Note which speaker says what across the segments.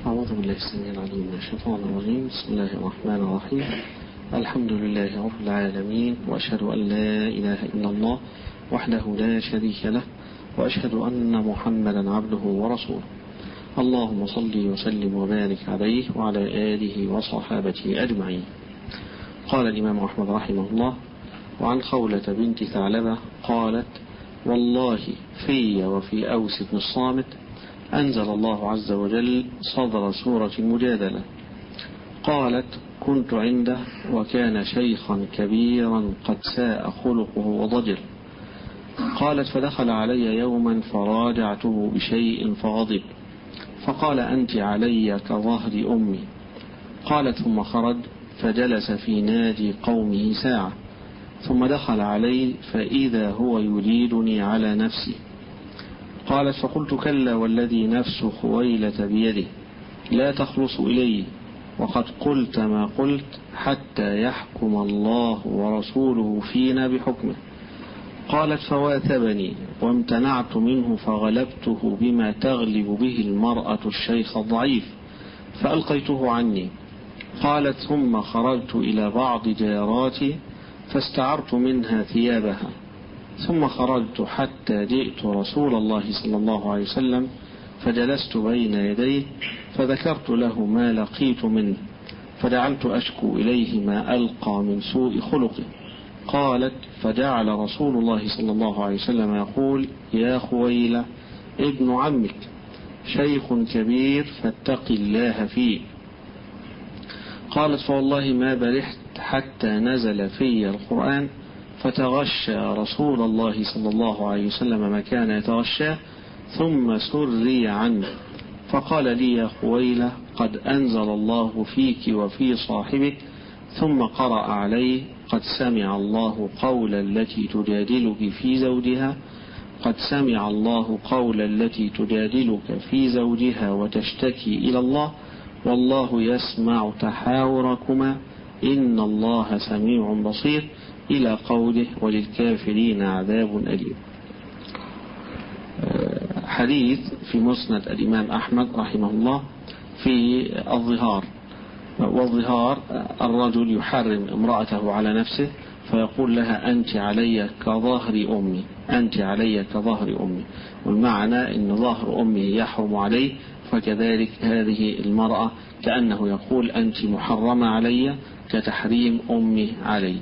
Speaker 1: أعوذ بالله السميع العليم من الشيطان الرجيم. بسم الله الرحمن الرحيم. الحمد لله رب العالمين، وأشهد أن لا إله إلا الله وحده لا شريك له، وأشهد أن محمدا عبده ورسوله. اللهم صل وسلم وبارك عليه وعلى آله وصحابته أجمعين. قال الإمام أحمد رحمه الله: وعن خولة بنت ثعلبة قالت: والله في وفي أوس بن الصامت أنزل الله عز وجل صدر سورة المجادلة. قالت: كنت عنده وكان شيخا كبيرا قد ساء خلقه وضجر. قالت: فدخل علي يوما فراجعته بشيء فغضب، فقال: أنت علي كظهر أمي. قالت: ثم خرج فجلس في نادي قومه ساعة، ثم دخل علي فإذا هو يريدني على نفسي. قالت: فقلت: كلا والذي نفس خويلة بيده لا تخلص إلي، وقد قلت ما قلت حتى يحكم الله ورسوله فينا بحكمه. قالت: فواثبني وامتنعت منه فغلبته بما تغلب به المرأة الشيخ الضعيف فألقيته عني. قالت: ثم خرجت إلى بعض جاراتي فاستعرت منها ثيابها، ثم خرجت حتى جئت رسول الله صلى الله عليه وسلم فجلست بين يديه فذكرت له ما لقيت منه، فجعلت أشكو إليه ما ألقى من سوء خلقه. قالت: فجعل رسول الله صلى الله عليه وسلم يقول: يا خويلة ابن عمك شيخ كبير فاتق الله فيه. قالت: فوالله ما برحت حتى نزل في القرآن فتغشى رسول الله صلى الله عليه وسلم ما كان يتغشاه، ثم سري عنه فقال لي: يا خويلة قد أنزل الله فيك وفي صاحبك، ثم قرأ عليه: قد سمع الله قول التي تجادلك في زوجها، قد سمع الله قول التي تجادلك في زوجها وتشتكي إلى الله، والله يسمع تحاوركما إن الله سميع بصير، إلى قوله: وللكافرين عذاب أليم. حديث في مسند الإمام أحمد رحمه الله في الظهار. والظهار الرجل يحرم امرأته على نفسه فيقول لها: أنت علي كظهر أمي، أنت علي كظهر أمي، والمعنى أن ظهر أمه يحرم عليه، فكذلك هذه المرأة كأنه يقول: أنت محرمة علي كتحريم أمي علي.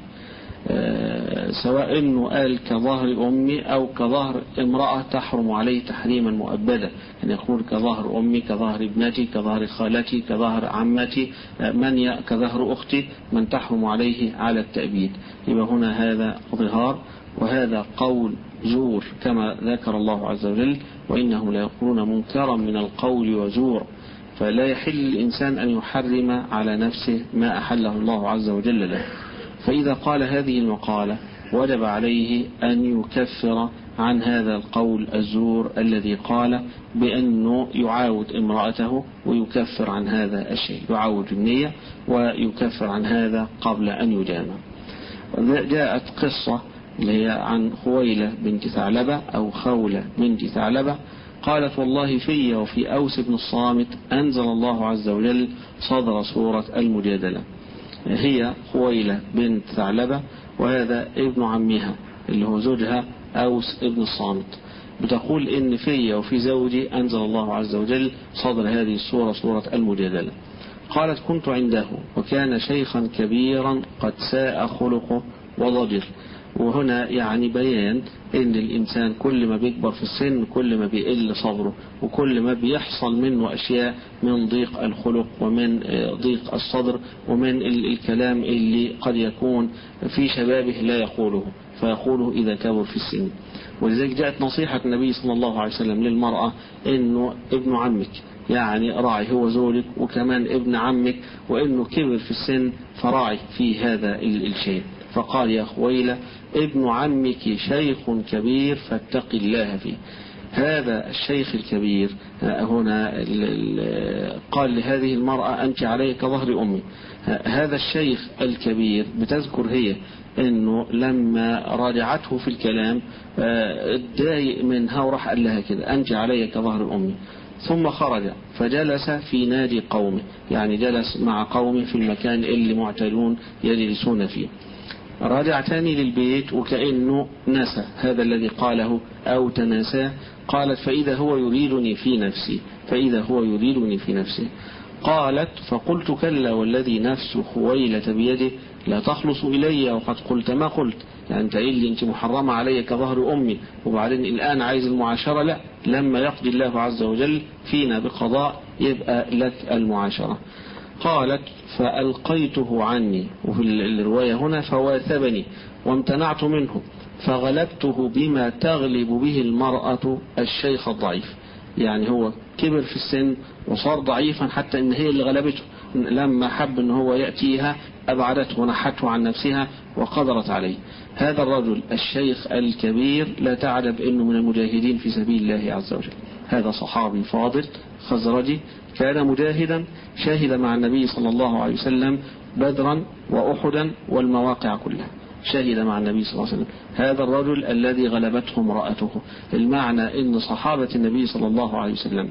Speaker 1: سواء أنه قال كظهر أمي أو كظهر امرأة تحرم عليه تحريما مؤبدا، أن يقول كظهر أمي، كظهر ابنتي، كظهر خالتي، كظهر عمتي، كظهر أختي، من تحرم عليه على التأبيد. يبقى هنا هذا ظهار، وهذا قول زور كما ذكر الله عز وجل: وإنهم لا يقولون منكرا من القول وزور. فلا يحل الإنسان أن يحرم على نفسه ما أحله الله عز وجل له. فإذا قال هذه المقالة وجب عليه أن يكفر عن هذا القول الزور الذي قال بأنه يعاود امرأته، ويكفر عن هذا الشيء، يعاود النية ويكفر عن هذا قبل أن يجامع. جاءت قصة اللي هي عن خويلة بنت ثعلبة أو خولة بنت ثعلبة قالت: والله في وفي أوس بن الصامت أنزل الله عز وجل صدر سورة المجادلة. هي خويلة بنت ثعلبة، وهذا ابن عمها اللي هو زوجها أوس ابن الصامت، بتقول إن في وفي زوجي أنزل الله عز وجل صدر هذه السورة، سورة المجادلة. قالت: كنت عنده وكان شيخا كبيرا قد ساء خلقه وضجر. وهنا يعني بيان ان الانسان كل ما بيكبر في السن كل ما بيقل صبره، وكل ما بيحصل منه اشياء من ضيق الخلق ومن ضيق الصدر ومن الكلام اللي قد يكون في شبابه لا يقوله فيقوله اذا كبر في السن. ولذلك جاءت نصيحة النبي صلى الله عليه وسلم للمرأة انه ابن عمك يعني راعي، هو زوجك وكمان ابن عمك، وانه كبر في السن فراعي في هذا الشيء. فقال: يا خويلة ابن عمك شيخ كبير فاتق الله فيه. هذا الشيخ الكبير هنا قال لهذه المرأة: أنت علي كظهر أمي. هذا الشيخ الكبير بتذكر هي أنه لما راجعته في الكلام اتضايق منها وراح قال لها كده: أنت علي كظهر أمي. ثم خرج فجلس في نادي قومه، يعني جلس مع قومه في المكان اللي معتادون يجلسون فيه. رجع تاني للبيت وكأنه نسى هذا الذي قاله أو تناساه. قالت فإذا هو يريدني في نفسي. قالت فقلت كلا والذي نفس خويلة بيده لا تخلص إلي وقد قلت ما قلت. يعني أنت إيه اللي أنت محرمة علي كظهر أمي وبعدين الآن عايز المعاشرة؟ لا، لما يقضي الله عز وجل فينا بقضاء يبقى لك المعاشرة. قالت فألقيته عني، وفي الرواية هنا فواثبني وامتنعت منه فغلبته بما تغلب به المرأة الشيخ الضعيف. يعني هو كبر في السن وصار ضعيفا حتى ان هي اللي غلبته، لما حب ان هو يأتيها أبعدته ونحته عن نفسها وقدرت عليه. هذا الرجل الشيخ الكبير لا تعجب انه من المجاهدين في سبيل الله عز وجل. هذا صحابي فاضل خزرجي كان مجاهدا، شاهد مع النبي صلى الله عليه وسلم بدرا وأحدا والمواقع كلها، شهد مع النبي صلى الله عليه وسلم. هذا الرجل الذي غلبته امرأته. المعنى ان صحابة النبي صلى الله عليه وسلم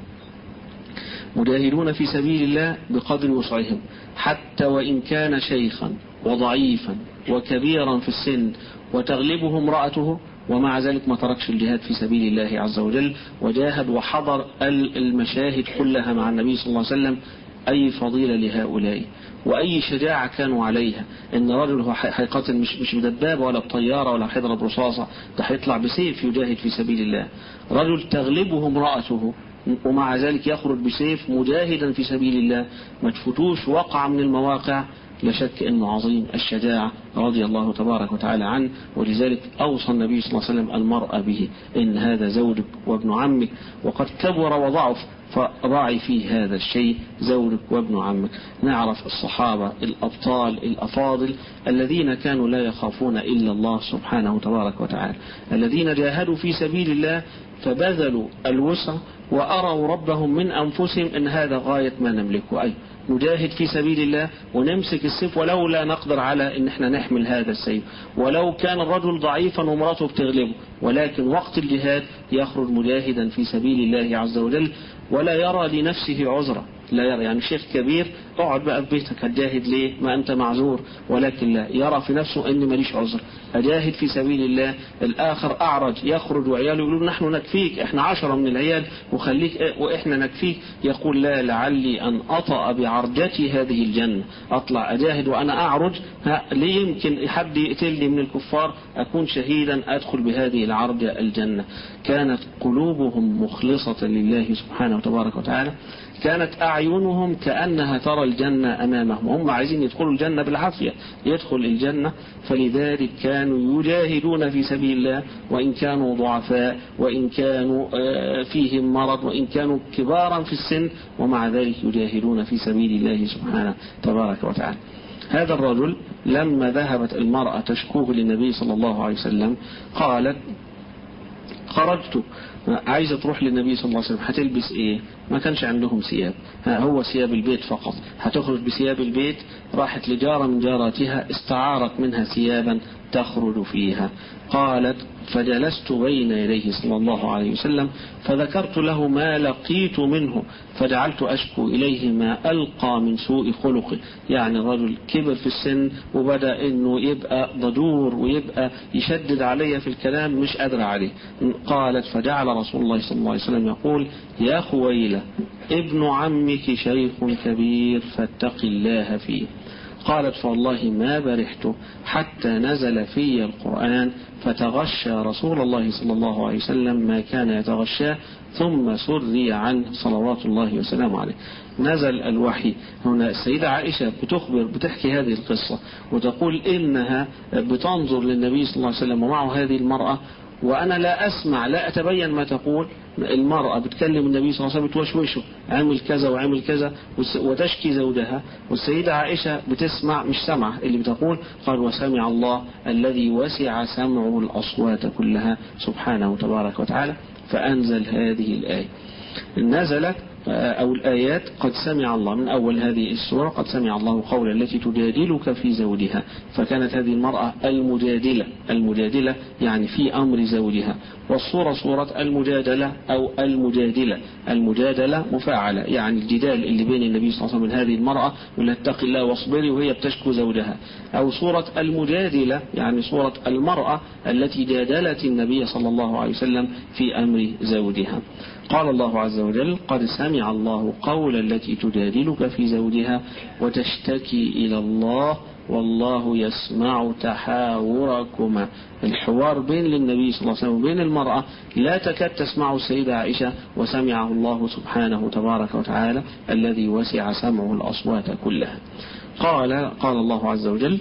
Speaker 1: مجاهدون في سبيل الله بقدر وسعهم، حتى وإن كان شيخا وضعيفا وكبيرا في السن وتغلبه امرأته، ومع ذلك ما تركش الجهاد في سبيل الله عز وجل وجاهد وحضر المشاهد كلها مع النبي صلى الله عليه وسلم. أي فضيلة لهؤلاء وأي شجاعة كانوا عليها. إن رجل هو هيقاتل مش بدبابة ولا بطيارة ولا هيضرب رصاصة، ده هيطلع بسيف يجاهد في سبيل الله. رجل تغلبه امرأته ومع ذلك يخرج بسيف مجاهدا في سبيل الله، ما تفوتوش وقع من المواقع. لا شك أنه عظيم الشجاعة رضي الله تبارك وتعالى عنه. ولذلك أوصى النبي صلى الله عليه وسلم المرأة به، إن هذا زوجك وابن عمك وقد كبر وضعف فراعي فيه هذا الشيء، زوجك وابن عمك. نعرف الصحابة الأبطال الأفاضل الذين كانوا لا يخافون إلا الله سبحانه تبارك وتعالى، الذين جاهدوا في سبيل الله فبذلوا الوسع وأروا ربهم من أنفسهم إن هذا غاية ما نملكه، أي نجاهد في سبيل الله ونمسك السيف ولو لا نقدر على إن احنا نحمل هذا السيف، ولو كان الرجل ضعيفا ومراته بتغلبه، ولكن وقت الجهاد يخرج مجاهدا في سبيل الله عز وجل ولا يرى لنفسه عذرا. لا يرى يعني شيخ كبير اقعد بقى في بيتك هتجاهد ليه ما أنت معذور، ولكن لا يرى في نفسه أني ماليش عذر أجاهد في سبيل الله. الآخر أعرج يخرج وعياله يقولون نحن نكفيك، احنا 10 من العيال وخليك وإحنا نكفيك. يقول لا، لعلي أن أطأ بعرجتي هذه الجنة، أطلع أجاهد وأنا أعرج ليه يمكن حد يقتلني من الكفار أكون شهيدا أدخل بهذه العرجة الجنة. كانت قلوبهم مخلصة لله سبحانه وتبارك وتعالى، كانت أعينهم كأنها ترى الجنة أمامهم، هم عايزين يدخلوا الجنة بالعافية يدخل الجنة. فلذلك كانوا يجاهدون في سبيل الله وإن كانوا ضعفاء وإن كانوا فيهم مرض وإن كانوا كبارا في السن، ومع ذلك يجاهدون في سبيل الله سبحانه تبارك وتعالى. هذا الرجل لما ذهبت المرأة تشكوه للنبي صلى الله عليه وسلم قالت خرجت، عايزة تروح للنبي صلى الله عليه وسلم هتلبس ايه؟ ما كانش عندهم ثياب، هو ثياب البيت فقط، هتخرج بثياب البيت. راحت لجارة من جاراتها استعارت منها ثيابا تخرج فيها. قالت فجلست بين يديه صلى الله عليه وسلم فذكرت له ما لقيت منه فجعلت أشكو إليه ما ألقى من سوء خلقه. يعني الرجل كبر في السن وبدأ إنه يبقى ضجور ويبقى يشدد علي في الكلام مش قادر عليه. قالت فجعل رسول الله صلى الله عليه وسلم يقول يا خويلة ابن عمك شيخ كبير فاتق الله فيه. قالت فوالله ما برحت حتى نزل في القرآن فتغشى رسول الله صلى الله عليه وسلم ما كان يتغشاه ثم سري عنه صلوات الله وسلامه عليه. نزل الوحي. هنا السيدة عائشة بتحكي هذه القصة وتقول إنها بتنظر للنبي صلى الله عليه وسلم ومعه هذه المرأة وأنا لا أسمع لا أتبين ما تقول. المرأة بتكلم النبي صلى الله عليه وسلم بتوشوشه عمل كذا وعمل كذا وتشكي زوجها، والسيدة عائشة بتسمع مش سمع اللي بتقول. قال وسمع الله الذي وسع سمعه الأصوات كلها سبحانه تبارك وتعالى. فأنزل هذه الآية. نزلت أو الآيات قد سمع الله من أول هذه السورة قد سمع الله قول التي تجادلك في زوجها، فكانت هذه المرأة المجادلة يعني في أمر زوجها. والصورة صورة المجادلة أو المجادلة مفاعلة، يعني الجدال اللي بين النبي صلى الله عليه وسلم من هذه المرأة ولا اتق الله واصبري وهي بتشكو زوجها، أو صورة المجادلة يعني صورة المرأة التي جادلت النبي صلى الله عليه وسلم في أمر زوجها. قال الله عز وجل قد سمع الله قول التي تجادلك في زوجها وتشتكي إلى الله والله يسمع تحاوركما. الحوار بين النبي صلى الله عليه وسلم وبين المرأة لا تكاد تسمعه السيدة عائشة، وسمعه الله سبحانه تبارك وتعالى الذي وسع سمعه الأصوات كلها. قال الله عز وجل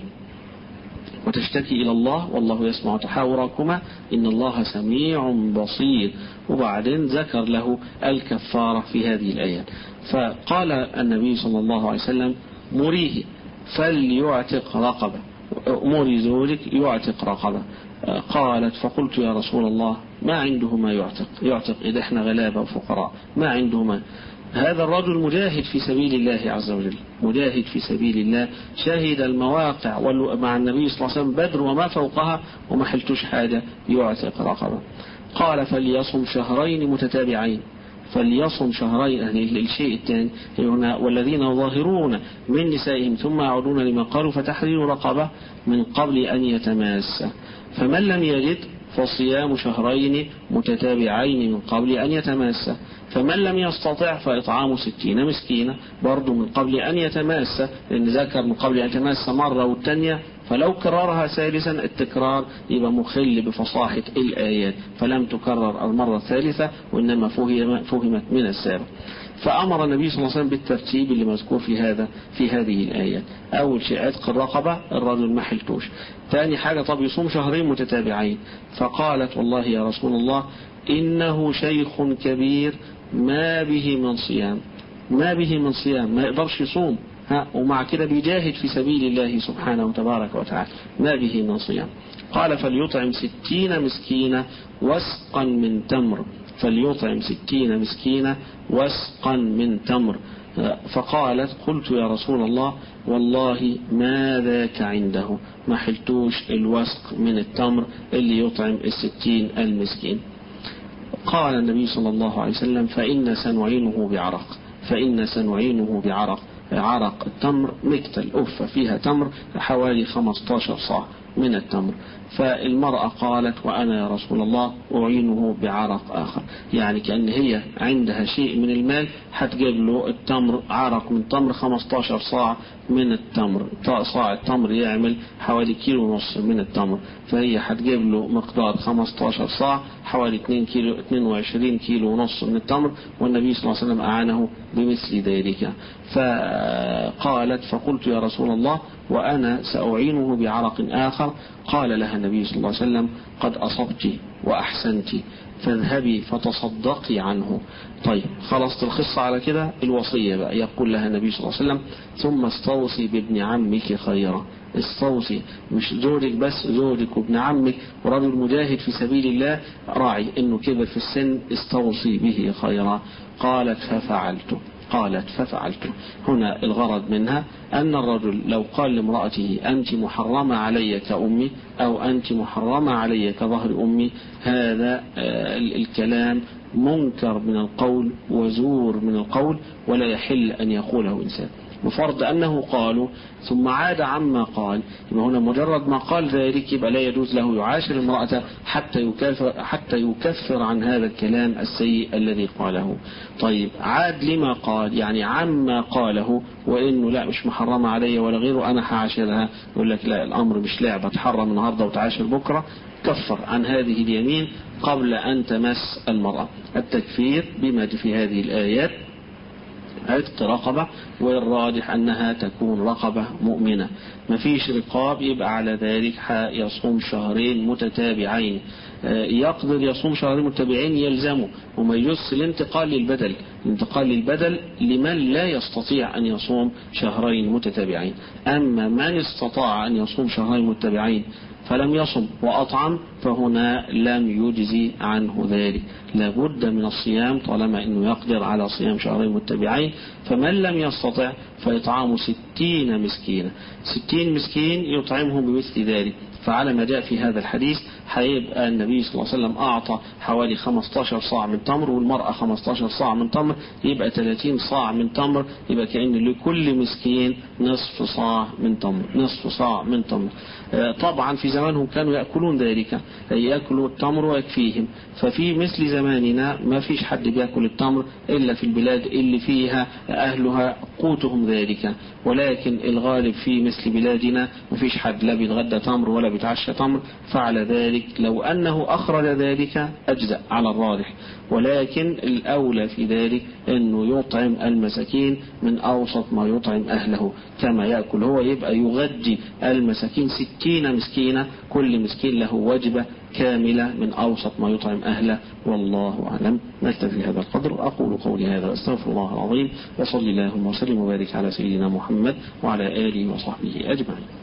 Speaker 1: وتشتكي إلى الله والله يسمع تحاوركما إن الله سميع بصير. وبعدين ذكر له الكفارة في هذه الآيات، فقال النبي صلى الله عليه وسلم مريه فليعتق رقبة، مري زوجك يعتق رقبة. قالت فقلت يا رسول الله ما عنده ما يعتق إذا احنا غلابة وفقراء ما عنده ما. هذا الرجل مجاهد في سبيل الله عز وجل، مجاهد في سبيل الله، شاهد المواقع مع النبي صلى الله عليه وسلم بدر وما فوقها وما حلتوش حاجة يعتق رقبة. قال فليصم شهرين متتابعين، فليصم شهرين يعني الشيء الثاني والذين يظاهرون من نسائهم ثم يعودون لما قالوا فتحرير رقبة من قبل أن يتماس، فمن لم يجد فصيام شهرين متتابعين من قبل أن يتماس، فمن لم يستطع فإطعام 60 مسكينة برضو من قبل أن يتماس، لأن ذكر من قبل أن يتماس مرة والتانية، فلو كررها ثالثا التكرار يبقى مخل بفصاحة الآيات، فلم تكرر المرة الثالثة وإنما فهمت من السابق. فأمر النبي صلى الله عليه وسلم بالترتيب اللي مذكور في هذه الآيات. أول شيء عتق الرقبة الرجل ما حلتوش. ثاني حاجة طب يصوم شهرين متتابعين، فقالت والله يا رسول الله إنه شيخ كبير ما به من صيام، ما يقدرش يصوم ومع كده بيجاهد في سبيل الله سبحانه وتبارك وتعالى، ما به من صيام. قال فليطعم 60 مسكينة وسقا من تمر، فليطعم 60 مسكينة وسقا من تمر. فقالت قلت يا رسول الله والله ما ذاك عنده، ما حلتوش الوسق من التمر اللي يطعم 60 المسكين. قال النبي صلى الله عليه وسلم فإن سنعينه بعرق، عرق التمر مكتل أفة فيها تمر حوالي 15 صاع من التمر. فالمرأة قالت وأنا يا رسول الله أعينه بعرق آخر، يعني كأن هي عندها شيء من المال هتجيب له التمر عرق من تمر 15 صاع من التمر، صاع التمر يعمل حوالي 1.5 كيلو من التمر، فهي هتجيب له مقدار 15 صاع حوالي 22 كيلو ونص من التمر، والنبي صلى الله عليه وسلم أعانه بمثل ذلك. فقالت فقلت يا رسول الله وأنا سأعينه بعرق آخر. قال لها النبي صلى الله عليه وسلم قد أصبت وأحسنت فاذهبي فتصدقي عنه. طيب خلصت القصة على كده، الوصية بقى يقول لها النبي صلى الله عليه وسلم ثم استوصي بابن عمك خيرا. استوصي مش زوجك بس، زوجك وابن عمك ورجل مجاهد في سبيل الله راعي انه كبر في السن، استوصي به خيرا. قالت ففعلت. هنا الغرض منها أن الرجل لو قال لامرأته أنت محرمة علي كأمي أو أنت محرمة علي كظهر أمي، هذا الكلام منكر من القول وزور من القول ولا يحل أن يقوله إنسان، بفرض أنه قالوا ثم عاد عما قال. يبقى هنا مجرد ما قال ذلك يبقى لا يجوز له يعاشر امرأته حتى يكفر عن هذا الكلام السيء الذي قاله. طيب عاد لما قال، يعني عما قاله وإنه لا مش محرمة علي ولا غيره أنا هعاشرها، يقول لك لا الأمر مش لعبة تحرم النهاردة وتعاشر بكرة، كفر عن هذه اليمين قبل أن تمس المرأة. التكفير بما في هذه الآيات عتق رقبة، والراجح أنها تكون رقبة مؤمنة، ما فيش رقاب، يبقى على ذلك يصوم شهرين متتابعين. يقدر يصوم شهرين متتابعين يلزمه، وما يجوز الانتقال للبدل لمن لا يستطيع أن يصوم شهرين متتابعين. أما من استطاع أن يصوم شهرين متتابعين فلم يصم وأطعم فهنا لم يجزي عنه ذلك، لابد من الصيام طالما أنه يقدر على صيام شهرين متبعين. فمن لم يستطع فإطعام 60 مسكينا، 60 مسكين يطعمهم بمثل ذلك. فعلى ما جاء في هذا الحديث هيبقى النبي صلى الله عليه وسلم أعطى حوالي 15 صاع من تمر، والمرأة 15 صاع من تمر، يبقى 30 صاع من تمر، يبقى كأن لكل مسكين نصف صاع من تمر، نصف صاع من تمر. طبعا في زمانهم كانوا يأكلون ذلك، يأكلوا التمر ويكفيهم. ففي مثل زماننا ما فيش حد بيأكل التمر إلا في البلاد اللي فيها أهلها قوتهم ذلك، ولكن الغالب في مثل بلادنا ما فيش حد لا بيتغدى تمر ولا بيتعشى تمر. فعلى ذلك لو أنه أخرج ذلك أجزأ على الراجح، ولكن الأولى في ذلك أنه يطعم المساكين من أوسط ما يطعم أهله كما يأكل هو، يبقى يغذي المساكين 60 مسكينة، كل مسكين له وجبة كاملة من أوسط ما يطعم أهله. والله أعلم. نكتفي هذا القدر. أقول قولي هذا أستغفر الله العظيم، وصلي اللهم وسلم وبارك على سيدنا محمد وعلى آله وصحبه أجمعين.